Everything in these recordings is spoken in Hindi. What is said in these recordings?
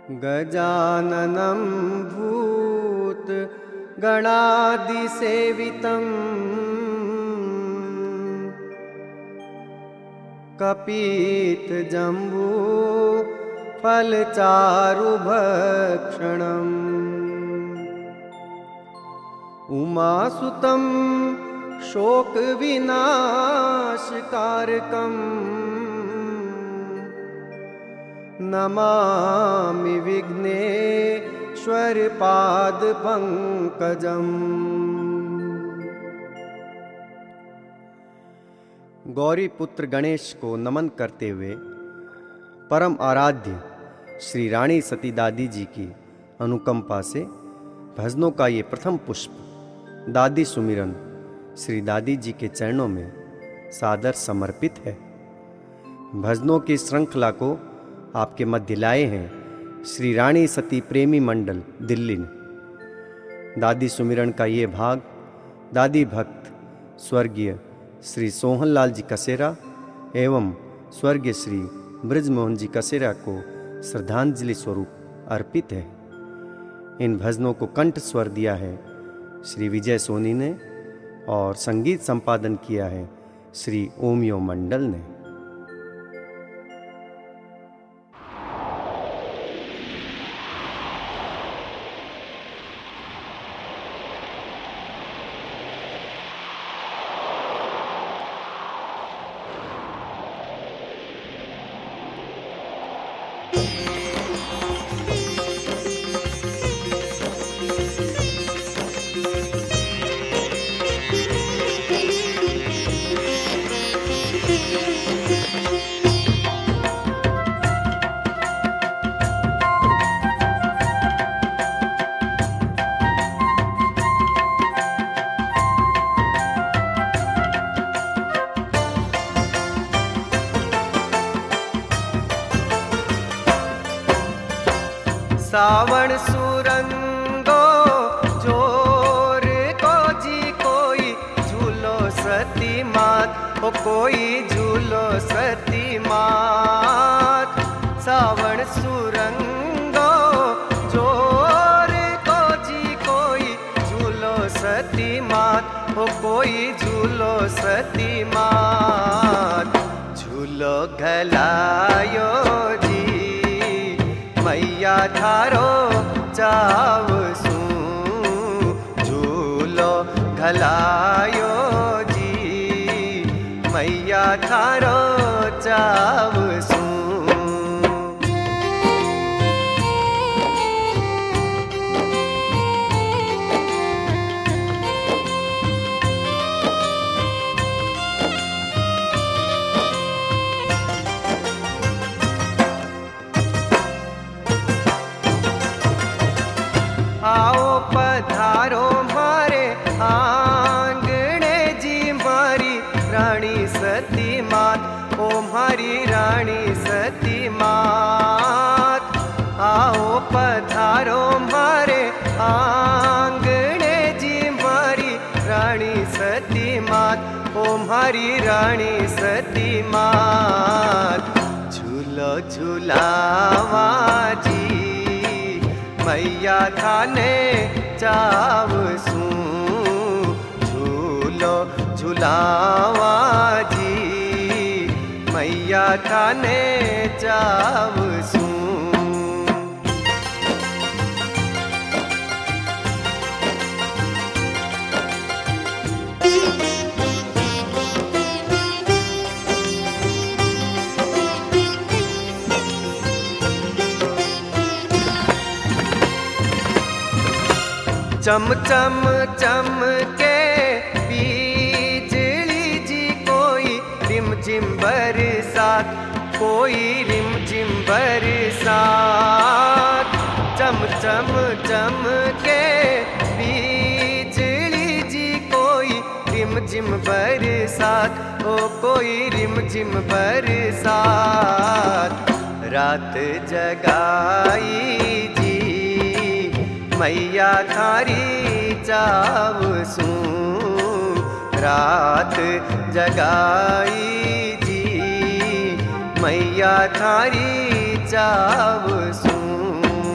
गजाननं भूतगणादिसेवितं कपित्थजम्बूफलचारुभक्षणम् उमासुतं शोकविनाशकारकम् नमामि विघ्नेश्वर पादपंकजम्। गौरी पुत्र गणेश को नमन करते हुए परम आराध्य श्री रानी सती दादी जी की अनुकंपा से भजनों का ये प्रथम पुष्प दादी सुमिरन श्री दादी जी के चरणों में सादर समर्पित है। भजनों की श्रृंखला को आपके मध्य लाए हैं श्री रानी सती प्रेमी मंडल दिल्ली ने। दादी सुमिरन का ये भाग दादी भक्त स्वर्गीय श्री सोहनलाल जी कसेरा एवं स्वर्गीय श्री ब्रजमोहन जी कसेरा को श्रद्धांजलि स्वरूप अर्पित है। इन भजनों को कंठ स्वर दिया है श्री विजय सोनी ने और संगीत संपादन किया है श्री ओमियो मंडल ने। सावण सुरंगो जोर को जी कोई झूलो सती मात हो कोई झूलो सती मात। सावण सुरंगो जोर को जी कोई झूलो सती मात हो कोई झूलो सती मात। झूलो घलायो जी मैया थारो चावसू झूलो घलायो जी मैया थारो चावसू। आओ पधारो मारे आंगणे जी मारी रानी सती मात ओ मारी रानी सती मात। आओ पधारो मारे आंगणे जी मारी रानी सती मात ओ मारी रानी सती मात। झूलो झूलावा जी मैया थाने चावसू झूलो झूलावा जी मैया थाने चावसू। चम चम चम के बिजली जी कोई रिम झिम बरसात कोई रिम झिम बरसात। चम चम चम के बिजली जी कोई रिम झिम बरसात ओ कोई रिम झिम बरसात। रात जगाई जी मैया थारी चावसू रात जगाई जी मैया थारी चावसूं।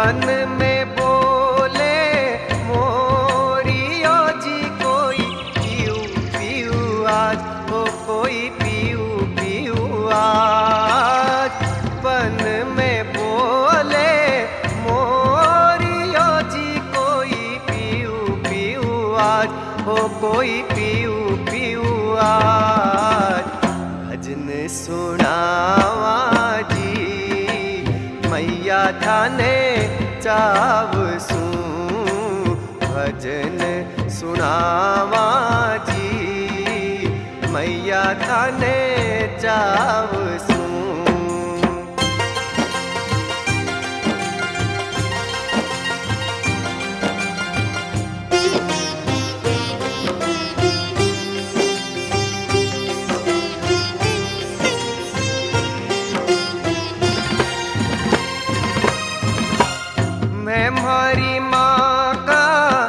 मन में बोले मोरियो जी कोई पीऊ पीऊ आज, ओ कोई पीऊ पीऊ आज। मन में बोले मोरियो जी कोई पीऊ पीऊ आज, ओ कोई पीऊ पीऊ आज। भजन सुनावा जी मैया थाने चावसू, भजन सुनावा जी मैया थाने चावसू। मैं हमारी माँ का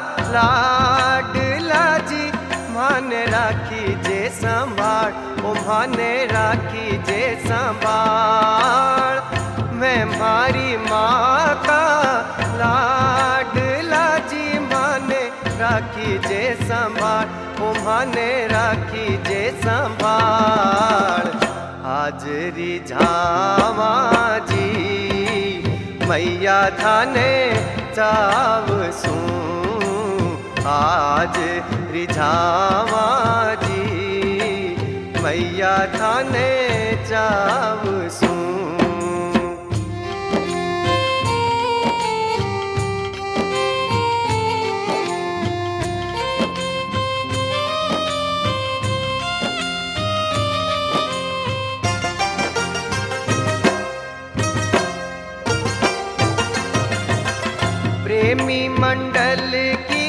लाडला जी, माने राखी जे संभाल, ओ माने राखी जे संभाल। मैं हमारी माँ का लाडला जी, माने राखी जे संभाल, ओ माने राखी जे संभाल। हाजरी झावा जी मैया थाने चावसू, आज रिझावा जी मैया थाने चावसू। प्रेमी मंडल की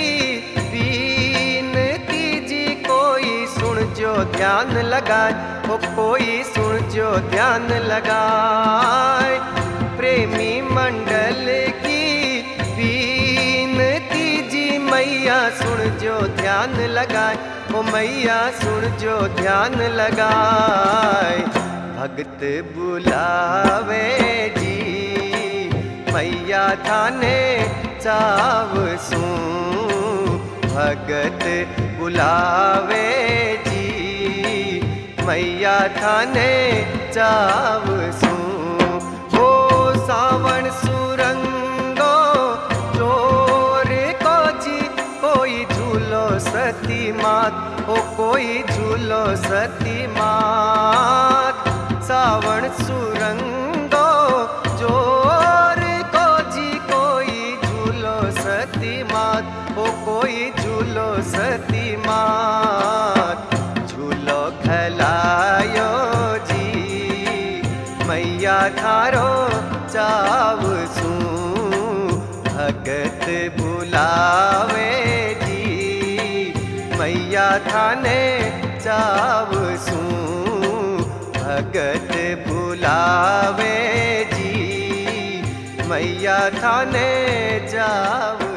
बीनती जी कोई सुन जो ध्यान लगाए, ओ कोई सुन जो ध्यान लगाए। प्रेमी मंडल की बीनती जी मैया सुन जो ध्यान लगाए, ओ मैया सुन जो ध्यान लगाए। भक्त बुलावे जी मैया थाने चावसू, भगत बुलावे जी मैया थाने चावसू। ओ सावन सुरंगो चोर को जी कोई झूलो सती मात, ओ कोई झूलो सती मात। सावन सुरंगो चोर को जी कोई झूलो सती मात, ओ कोई झूलो सती मात। झूलो खलायो जी मैया थारो चावसू, भगत बुलावे जी मैया थाने चावसू, भगत बुलावे जी मैया थाने जाओ।